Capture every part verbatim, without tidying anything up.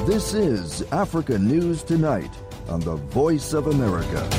This is Africa News Tonight on the Voice of America.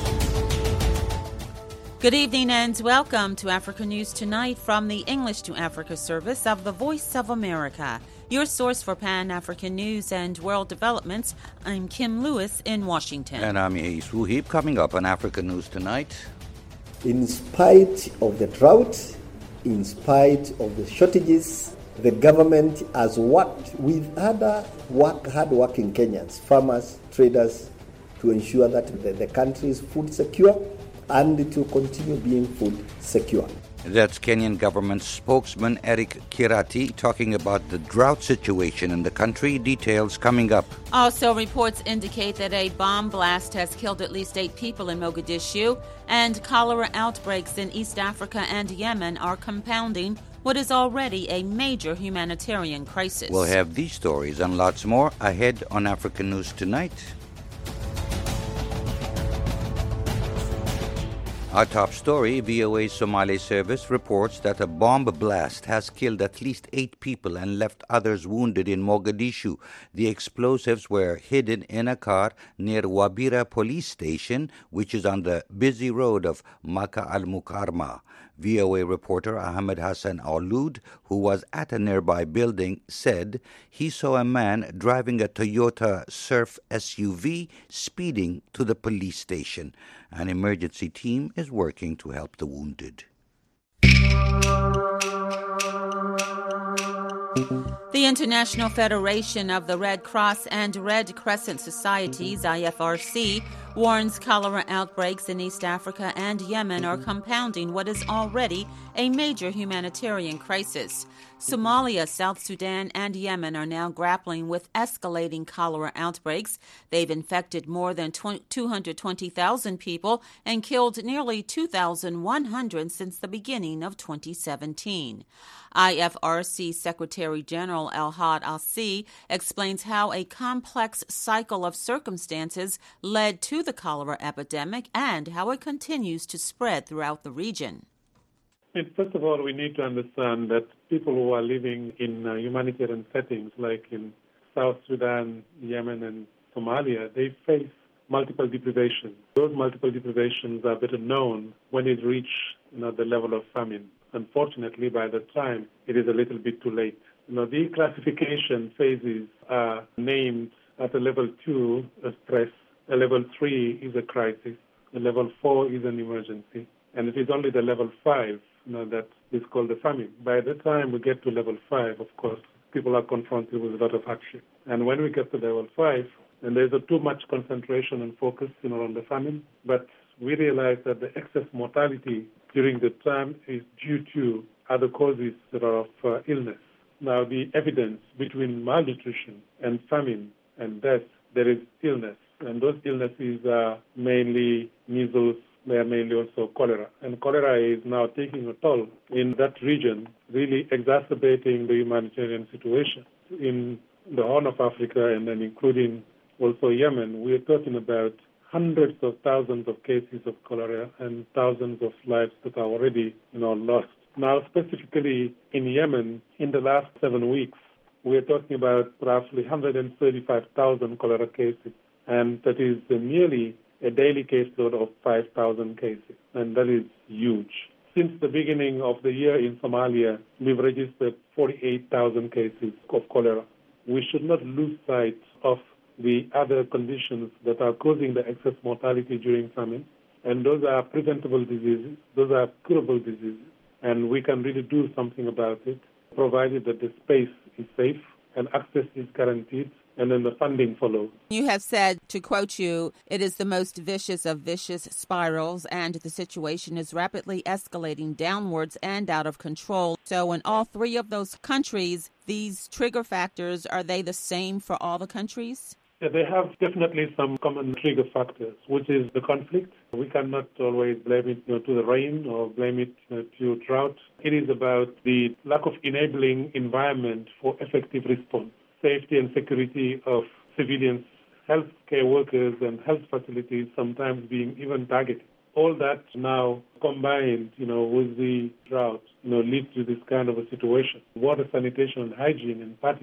Good evening and welcome to Africa News Tonight from the English to Africa service of the Voice of America, your source for Pan-African news and world developments. I'm Kim Lewis in Washington. And I'm Yehis Wuhib. Coming up on Africa News Tonight. In spite of the drought, in spite of the shortages, the government has worked with other work, hard-working Kenyans, farmers, traders, to ensure that the, the country is food secure and to continue being food secure. That's Kenyan government spokesman Eric Kirati talking about the drought situation in the country. Details coming up. Also, reports indicate that a bomb blast has killed at least eight people in Mogadishu, and cholera outbreaks in East Africa and Yemen are compounding what is already a major humanitarian crisis. We'll have these stories and lots more ahead on Africa News Tonight. Our top story, V O A Somali service reports that a bomb blast has killed at least eight people and left others wounded in Mogadishu. The explosives were hidden in a car near Wabira police station, which is on the busy road of Maka al-Mukarma. V O A reporter Ahmed Hassan Aulud, who was at a nearby building, said he saw a man driving a Toyota Surf S U V speeding to the police station. An emergency team is working to help the wounded. The International Federation of the Red Cross and Red Crescent Societies, I F R C, warns cholera outbreaks in East Africa and Yemen are compounding what is already a major humanitarian crisis. Somalia, South Sudan, and Yemen are now grappling with escalating cholera outbreaks. They've infected more than two hundred twenty thousand people and killed nearly two thousand one hundred since the beginning of twenty seventeen. I F R C Secretary General El-Had Al-Si explains how a complex cycle of circumstances led to the cholera epidemic and how it continues to spread throughout the region. First of all, we need to understand that people who are living in uh, humanitarian settings like in South Sudan, Yemen, and Somalia, they face multiple deprivations. Those multiple deprivations are better known when it reaches you know, the level of famine. Unfortunately, by the time, it is a little bit too late. You know, the classification phases are named at a level two, a stress, a level three is a crisis, a level four is an emergency, and it is only the level five you know, that is called the famine. By the time we get to level five, of course, people are confronted with a lot of hardship. And when we get to level five, and there's a too much concentration and focus you know, on the famine, but we realize that the excess mortality during the time is due to other causes that are of uh, illness. Now, the evidence between malnutrition and famine and death, there is illness. And those illnesses are mainly measles, they are mainly also cholera. And cholera is now taking a toll in that region, really exacerbating the humanitarian situation. In the Horn of Africa and then including also Yemen, we are talking about hundreds of thousands of cases of cholera and thousands of lives that are already you know, lost. Now, specifically in Yemen, in the last seven weeks, we are talking about roughly one hundred thirty-five thousand cholera cases, and that is nearly a daily caseload of five thousand cases, and that is huge. Since the beginning of the year in Somalia, we've registered forty-eight thousand cases of cholera. We should not lose sight of the other conditions that are causing the excess mortality during famine, and those are preventable diseases, those are curable diseases, and we can really do something about it, provided that the space is safe and access is guaranteed, and then the funding follows. You have said, to quote you, it is the most vicious of vicious spirals, and the situation is rapidly escalating downwards and out of control. So in all three of those countries, these trigger factors, are they the same for all the countries? Yeah, they have definitely some common trigger factors, which is the conflict. We cannot always blame it you know, to the rain or blame it you know, to drought. It is about the lack of enabling environment for effective response, safety and security of civilians, healthcare workers and health facilities sometimes being even targeted. All that now combined, you know, with the drought, you know, leads to this kind of a situation. Water, sanitation and hygiene in particular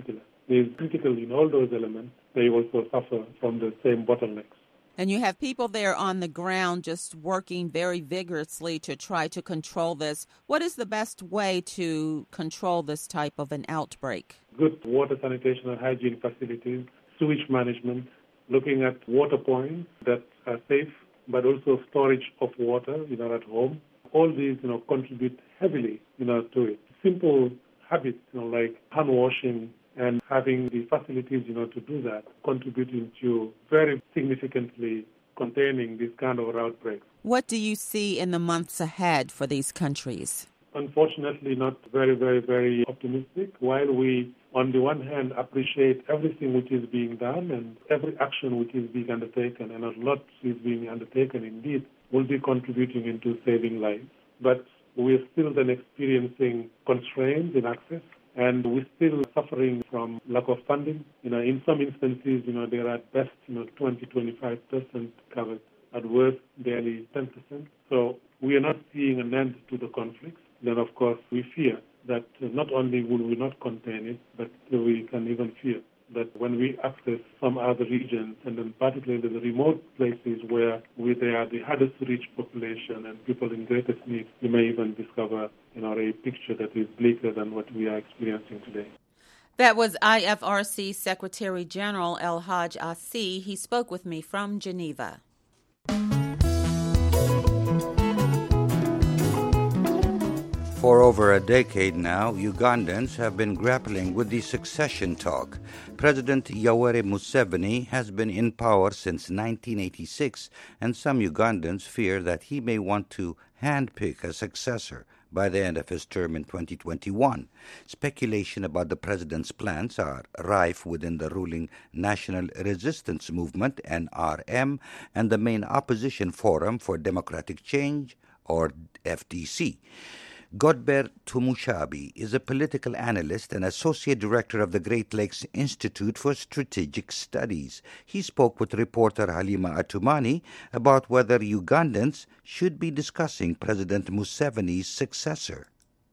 is critical in all those elements, they also suffer from the same bottlenecks. And you have people there on the ground just working very vigorously to try to control this. What is the best way to control this type of an outbreak? Good water sanitation and hygiene facilities, sewage management, looking at water points that are safe, but also storage of water, you know, at home. All these, you know, contribute heavily, you know, to it. Simple habits, you know, like hand washing and having the facilities, you know, to do that, contributing to very significantly containing this kind of outbreaks. What do you see in the months ahead for these countries? Unfortunately, not very, very, very optimistic. While we, on the one hand, appreciate everything which is being done and every action which is being undertaken, and a lot is being undertaken indeed, will be contributing into saving lives. But we are still then experiencing constraints in access, and we're still suffering from lack of funding. You know, in some instances, you know, they're at best, you know, twenty, twenty-five percent covered. At worst, barely ten percent. So we are not seeing an end to the conflicts. Then, of course, we fear that not only will we not contain it, but we can even fear that when we access some other regions, and then particularly the remote places where we, they are the hardest to reach population and people in greatest need, we may even discover, you know, a picture that is bleaker than what we are experiencing today. That was I F R C Secretary General El Haj Assi. He spoke with me from Geneva. For over a decade now, Ugandans have been grappling with the succession talk. President Yoweri Museveni has been in power since nineteen eighty-six, and some Ugandans fear that he may want to handpick a successor by the end of his term in twenty twenty-one. Speculation about the president's plans are rife within the ruling National Resistance Movement, N R M, and the main opposition Forum for Democratic Change, or F D C. Godber Tumushabi is a political analyst and associate director of the Great Lakes Institute for Strategic Studies. He spoke with reporter Halima Atumani about whether Ugandans should be discussing President Museveni's successor.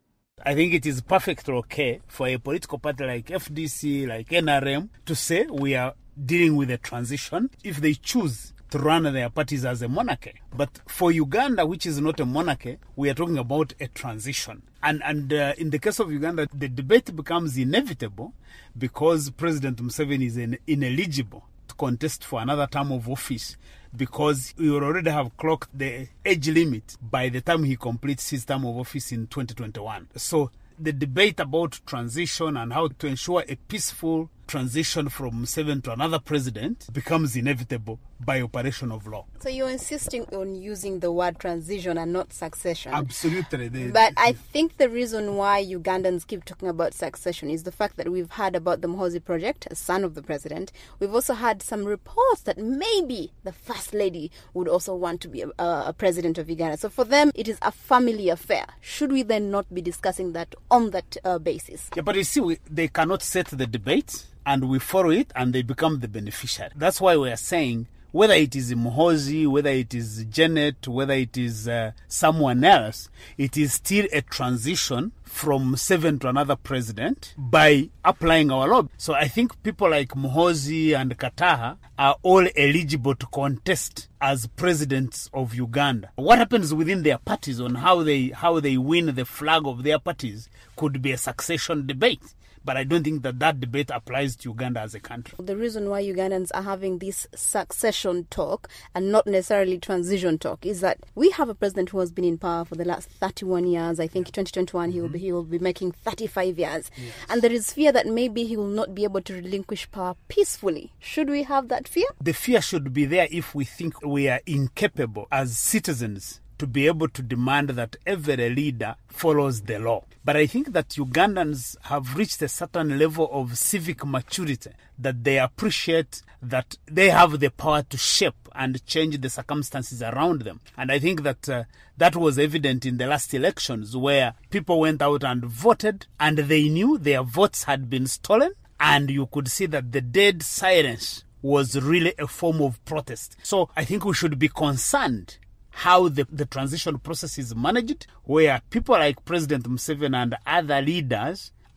I think it is perfectly okay for a political party like F D C, like N R M, to say we are dealing with a transition if they choose to run their parties as a monarchy. But for Uganda, which is not a monarchy, we are talking about a transition. And and uh, in the case of Uganda, the debate becomes inevitable because President Museveni is in, ineligible to contest for another term of office because we will already have clocked the age limit by the time he completes his term of office in twenty twenty-one. So the debate about transition and how to ensure a peaceful transition from Museveni to another president becomes inevitable by operation of law. So you're insisting on using the word transition and not succession. Absolutely. The, but I think the reason why Ugandans keep talking about succession is the fact that we've heard about the Muhoozi Project, a son of the president. We've also had some reports that maybe the First Lady would also want to be a, a president of Uganda. So for them, it is a family affair. Should we then not be discussing that on that uh, basis? Yeah, but you see, we, they cannot set the debate, and we follow it, and they become the beneficiary. That's why we are saying, whether it is Muhoozi, whether it is Janet, whether it is uh, someone else, it is still a transition from Museveni to another president by applying our law. So I think people like Muhoozi and Kataha are all eligible to contest as presidents of Uganda. What happens within their parties on how they how they win the flag of their parties could be a succession debate. But I don't think that that debate applies to Uganda as a country. The reason why Ugandans are having this succession talk and not necessarily transition talk is that we have a president who has been in power for the last thirty-one years. I think twenty twenty-one mm-hmm. he will be he will be making thirty-five years. Yes. And there is fear that maybe he will not be able to relinquish power peacefully. Should we have that fear? The fear should be there if we think we are incapable as citizens to be able to demand that every leader follows the law. But I think that Ugandans have reached a certain level of civic maturity that they appreciate that they have the power to shape and change the circumstances around them. And I think that uh, that was evident in the last elections where people went out and voted and they knew their votes had been stolen, and you could see that the dead silence was really a form of protest. So I think we should be concerned how the, the transition process is managed, where people like President Museveni and other leaders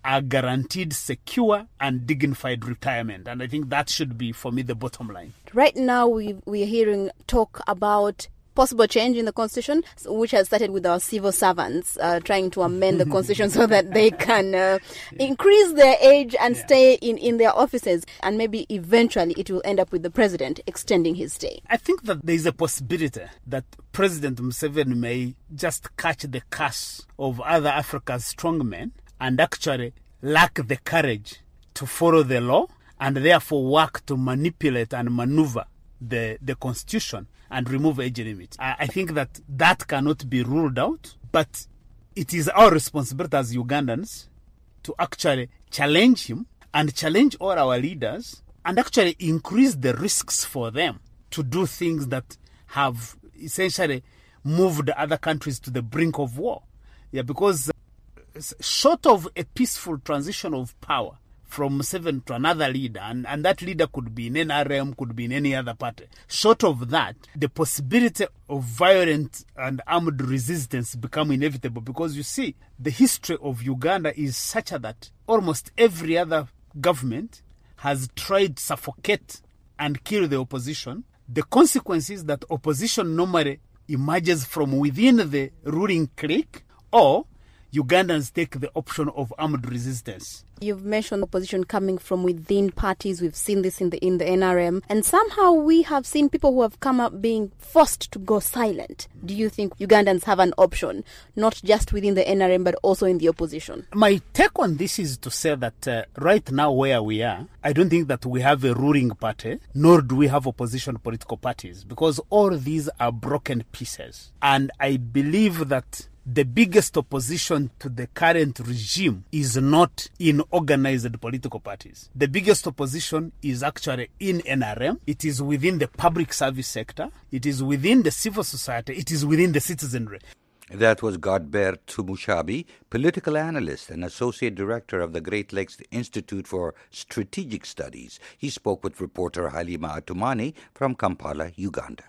are guaranteed secure and dignified retirement. And I think that should be, for me, the bottom line. Right now, we, we're hearing talk about possible change in the constitution, which has started with our civil servants uh, trying to amend the constitution so that they can uh, increase their age and yeah. stay in, in their offices. And maybe eventually it will end up with the president extending his stay. I think that there is a possibility that President Museveni may just catch the curse of other Africa's strongmen and actually lack the courage to follow the law and therefore work to manipulate and maneuver the, the constitution and remove age limits. I, I think that that cannot be ruled out, but it is our responsibility as Ugandans to actually challenge him and challenge all our leaders and actually increase the risks for them to do things that have essentially moved other countries to the brink of war. Yeah, because short of a peaceful transition of power from Museveni to another leader, and, and that leader could be in N R M, could be in any other party. Short of that, the possibility of violent and armed resistance become inevitable, because you see, the history of Uganda is such that almost every other government has tried to suffocate and kill the opposition. The consequence is that opposition normally emerges from within the ruling clique, or Ugandans take the option of armed resistance. You've mentioned opposition coming from within parties. We've seen this in the in the N R M. And somehow we have seen people who have come up being forced to go silent. Do you think Ugandans have an option, not just within the N R M, but also in the opposition? My take on this is to say that uh, right now where we are, I don't think that we have a ruling party, nor do we have opposition political parties, because all these are broken pieces. And I believe that the biggest opposition to the current regime is not in organized political parties. The biggest opposition is actually in N R M. It is within the public service sector. It is within the civil society. It is within the citizenry. That was Godbert Tumushabi, political analyst and associate director of the Great Lakes Institute for Strategic Studies. He spoke with reporter Halima Atumani from Kampala, Uganda.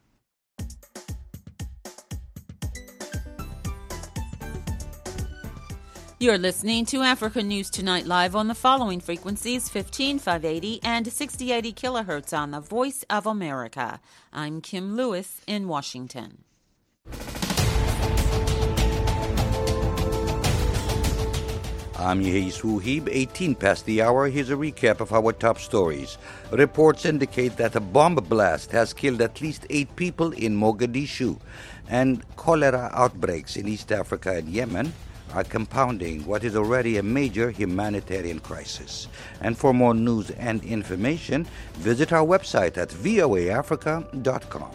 You're listening to Africa News Tonight live on the following frequencies: fifteen five eighty and sixty eighty kilohertz on the Voice of America. I'm Kim Lewis in Washington. I'm Yehis Wuhib, eighteen past the hour. Here's a recap of our top stories. Reports indicate that a bomb blast has killed at least eight people in Mogadishu, and cholera outbreaks in East Africa and Yemen are compounding what is already a major humanitarian crisis. And for more news and information, visit our website at voa africa dot com.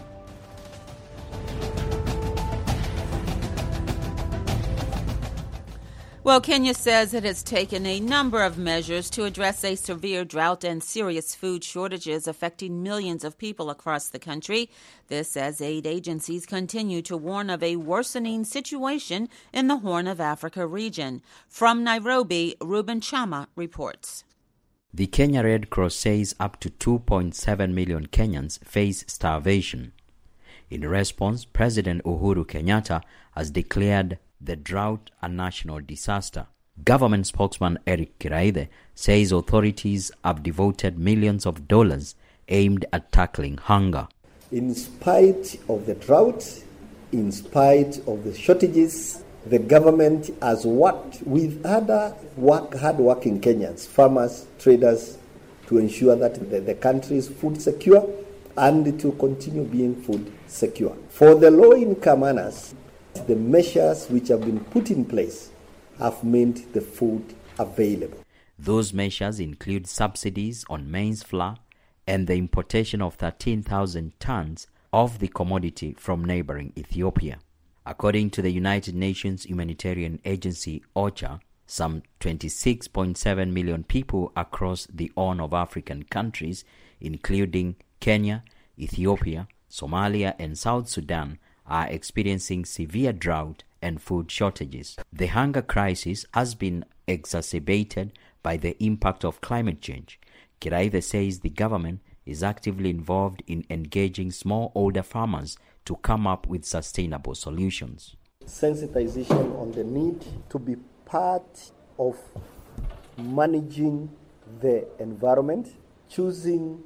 Well, Kenya says it has taken a number of measures to address a severe drought and serious food shortages affecting millions of people across the country. This as aid agencies continue to warn of a worsening situation in the Horn of Africa region. From Nairobi, Reuben Chama reports. The Kenya Red Cross says up to two point seven million Kenyans face starvation. In response, President Uhuru Kenyatta has declared the drought a national disaster. Government spokesman Eric Kiraithe says authorities have devoted millions of dollars aimed at tackling hunger. In spite of the drought, in spite of the shortages, the government has worked with other work, hard-working Kenyans, farmers, traders, to ensure that the, the country is food secure and to continue being food secure. For the low-income earners, the measures which have been put in place have made the food available. Those measures include subsidies on maize flour and the importation of thirteen thousand tons of the commodity from neighboring Ethiopia. According to the United Nations Humanitarian Agency, OCHA, some twenty-six point seven million people across the Horn of African countries, including Kenya, Ethiopia, Somalia, and South Sudan, are experiencing severe drought and food shortages. The hunger crisis has been exacerbated by the impact of climate change. Kiraithe says the government is actively involved in engaging smallholder farmers to come up with sustainable solutions. Sensitization on the need to be part of managing the environment, choosing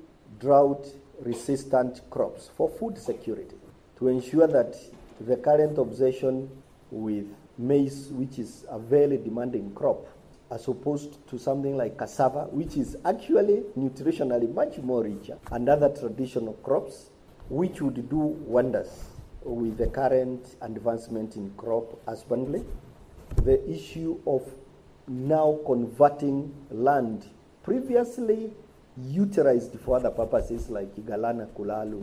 drought-resistant crops for food security, to ensure that the current obsession with maize, which is a very demanding crop, as opposed to something like cassava, which is actually nutritionally much more richer, and other traditional crops, which would do wonders with the current advancement in crop husbandry. The issue of now converting land previously utilized for other purposes like Galana Kulalu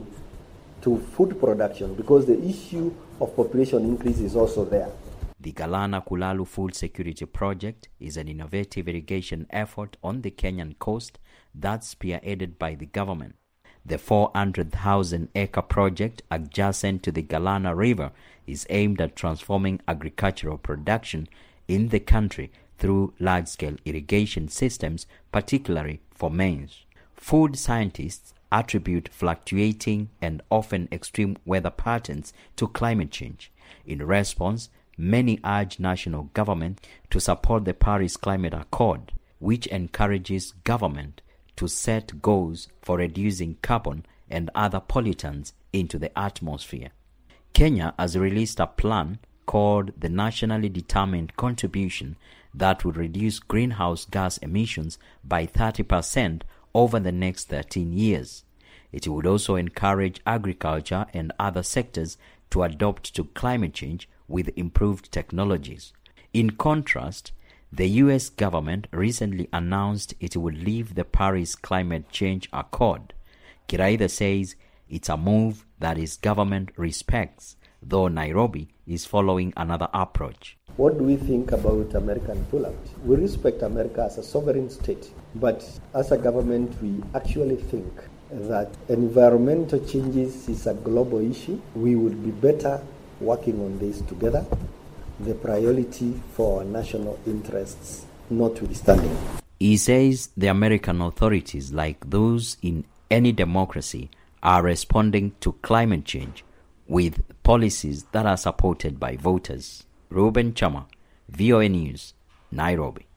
to food production, because the issue of population increase is also there. The Galana Kulalu Food Security Project is an innovative irrigation effort on the Kenyan coast that's spearheaded by the government. The four hundred thousand acre project adjacent to the Galana River is aimed at transforming agricultural production in the country through large-scale irrigation systems, particularly for maize. Food scientists attribute fluctuating and often extreme weather patterns to climate change. In response, many urge national government to support the Paris Climate Accord, which encourages government to set goals for reducing carbon and other pollutants into the atmosphere. Kenya has released a plan called the Nationally Determined Contribution that would reduce greenhouse gas emissions by thirty percent over the next thirteen years. It would also encourage agriculture and other sectors to adapt to climate change with improved technologies. In contrast, the U S government recently announced it would leave the Paris Climate Change Accord. Kiraitha says it's a move that his government respects, though Nairobi is following another approach. What do we think about American pullout? We respect America as a sovereign state, but as a government, we actually think that environmental changes is a global issue. We would be better working on this together, the priority for our national interests notwithstanding. He says the American authorities, like those in any democracy, are responding to climate change with policies that are supported by voters. Ruben Chama, V O A News, Nairobi.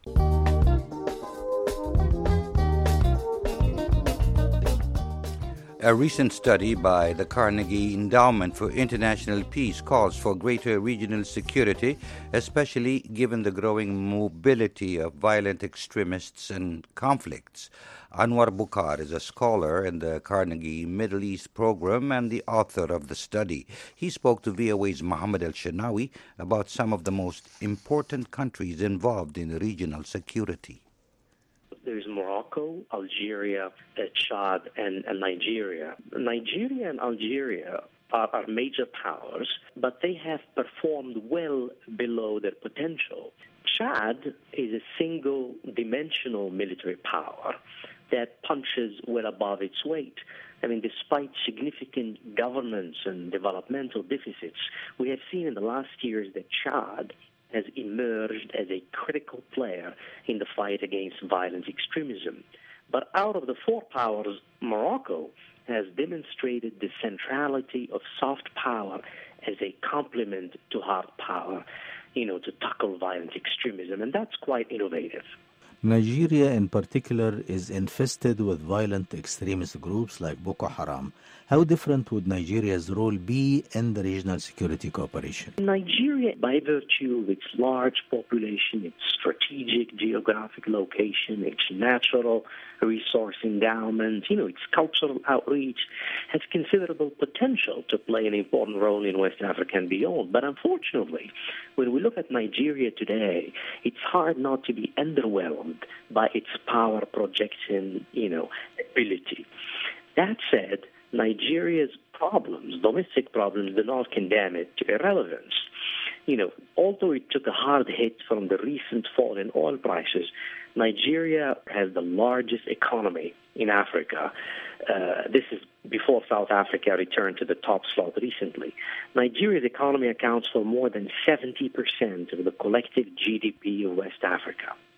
A recent study by the Carnegie Endowment for International Peace calls for greater regional security, especially given the growing mobility of violent extremists and conflicts. Anwar Bukhar is a scholar in the Carnegie Middle East program and the author of the study. He spoke to V O A's Mohammed El-Shenawi about some of the most important countries involved in regional security. There's Morocco, Algeria, uh, Chad, and, and Nigeria. Nigeria and Algeria are, are major powers, but they have performed well below their potential. Chad is a single-dimensional military power that punches well above its weight. I mean, despite significant governance and developmental deficits, we have seen in the last years that Chad has emerged as a critical player in the fight against violent extremism. But out of the four powers, Morocco has demonstrated the centrality of soft power as a complement to hard power, you know, to tackle violent extremism, and that's quite innovative. Nigeria in particular is infested with violent extremist groups like Boko Haram. How different would Nigeria's role be in the regional security cooperation? Nigeria, by virtue of its large population, its strategic geographic location, its natural resource endowment, you know, its cultural outreach, has considerable potential to play an important role in West Africa and beyond. But unfortunately, when we look at Nigeria today, it's hard not to be underwhelmed by its power projection, you know, ability. That said, Nigeria's problems, domestic problems, do not condemn it to irrelevance. You know, although it took a hard hit from the recent fall in oil prices, Nigeria has the largest economy in Africa. Uh, this is before South Africa returned to the top slot recently. Nigeria's economy accounts for more than seventy percent of the collective G D P of West Africa.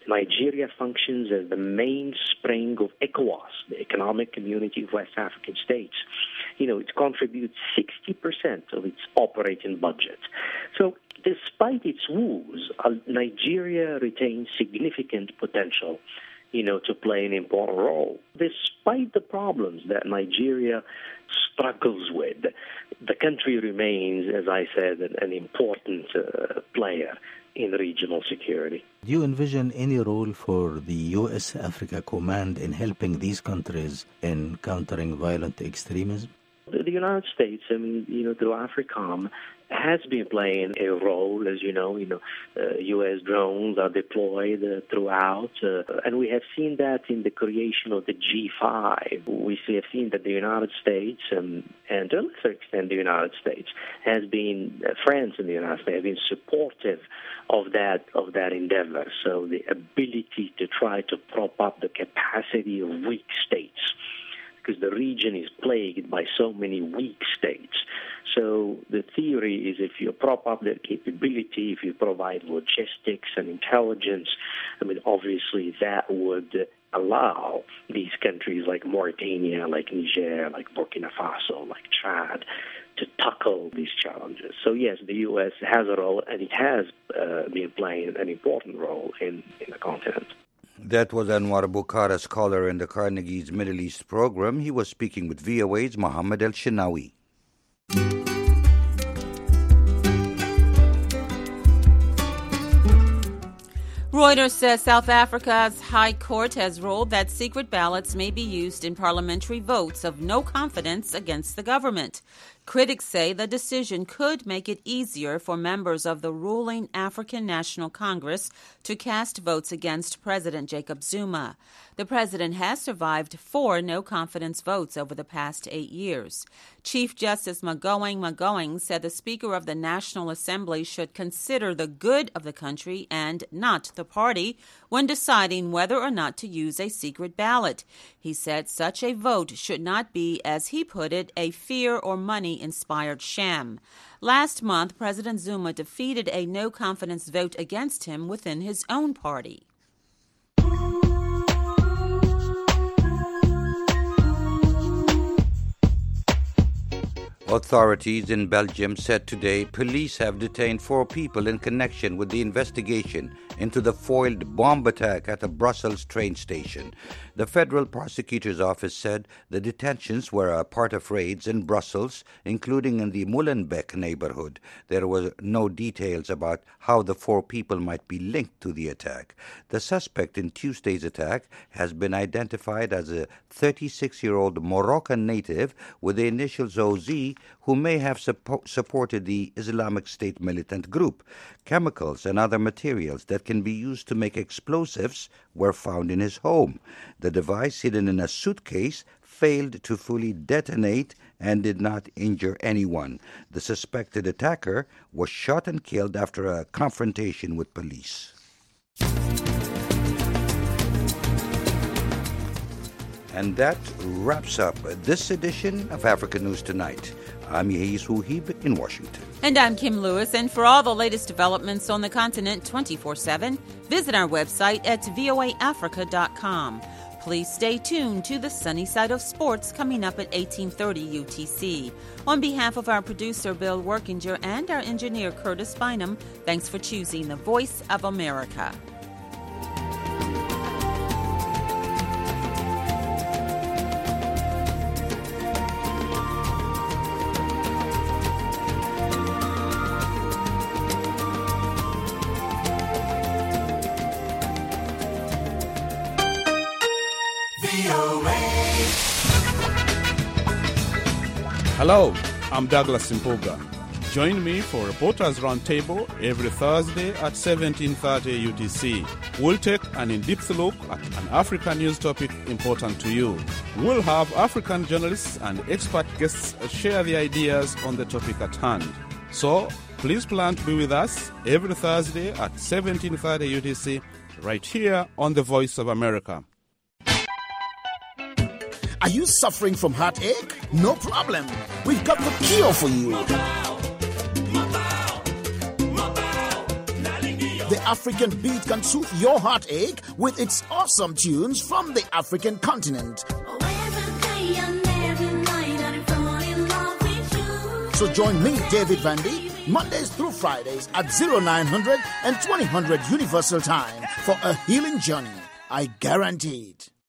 Nigeria functions as the mainspring of ECOWAS, the Economic Community of West African States. You know, it contributes sixty percent of its operating budget. So despite its woes, uh, Nigeria retains significant potential, you know, to play an important role. Despite the problems that Nigeria struggles with, the country remains, as I said, an, an important uh, player in regional security. Do you envision any role for the U S Africa Command in helping these countries in countering violent extremism? The, the United States, I mean, you know, through AFRICOM, has been playing a role, as you know. You know, uh, U S drones are deployed uh, throughout, uh, and we have seen that in the creation of the G five. We see, have seen that the United States, um, and to a lesser extent the United States, has been, uh, France and the United States have been supportive of that of that endeavor. So the ability to try to prop up the capacity of weak states, because the region is plagued by so many weak states. So the theory is if you prop up their capability, if you provide logistics and intelligence, I mean, obviously that would allow these countries like Mauritania, like Niger, like Burkina Faso, like Chad, to tackle these challenges. So yes, the U S has a role, and it has uh, been playing an important role in, in the continent. That was Anwar Bukhara, scholar in the Carnegie's Middle East program. He was speaking with V O A's Mohammed El-Shinawi. Reuters says South Africa's High Court has ruled that secret ballots may be used in parliamentary votes of no confidence against the government. Critics say the decision could make it easier for members of the ruling African National Congress to cast votes against President Jacob Zuma. The president has survived four no-confidence votes over the past eight years. Chief Justice Magoeng Magoeng said the Speaker of the National Assembly should consider the good of the country and not the party when deciding whether or not to use a secret ballot. He said such a vote should not be, as he put it, a fear or money-inspired sham. Last month, President Zuma defeated a no-confidence vote against him within his own party. Authorities in Belgium said today police have detained four people in connection with the investigation into the foiled bomb attack at a Brussels train station. The Federal Prosecutor's Office said the detentions were a part of raids in Brussels, including in the Molenbeek neighborhood. There were no details about how the four people might be linked to the attack. The suspect in Tuesday's attack has been identified as a thirty-six-year-old Moroccan native with the initials O Z, who may have suppo- supported the Islamic State militant group. Chemicals and other materials that can be used to make explosives were found in his home. The device, hidden in a suitcase, failed to fully detonate and did not injure anyone. The suspected attacker was shot and killed after a confrontation with police. And that wraps up this edition of Africa News Tonight. I'm Yehis Wuhib in Washington. And I'm Kim Lewis. And for all the latest developments on the continent twenty-four seven, visit our website at voa africa dot com. Please stay tuned to the Sunny Side of Sports coming up at eighteen thirty U T C. On behalf of our producer, Bill Workinger, and our engineer, Curtis Bynum, thanks for choosing the Voice of America. Hello, I'm Douglas Mpuga. Join me for Reporters Roundtable every Thursday at seventeen thirty U T C. We'll take an in-depth look at an African news topic important to you. We'll have African journalists and expert guests share their ideas on the topic at hand. So, please plan to be with us every Thursday at seventeen thirty U T C, right here on The Voice of America. Are you suffering from heartache? No problem. We've got the cure for you. The the African beat can soothe your heartache with its awesome tunes from the African continent. So join me, David Vandy, Mondays through Fridays at oh nine hundred and twenty hundred Universal Time for a healing journey. I guarantee it.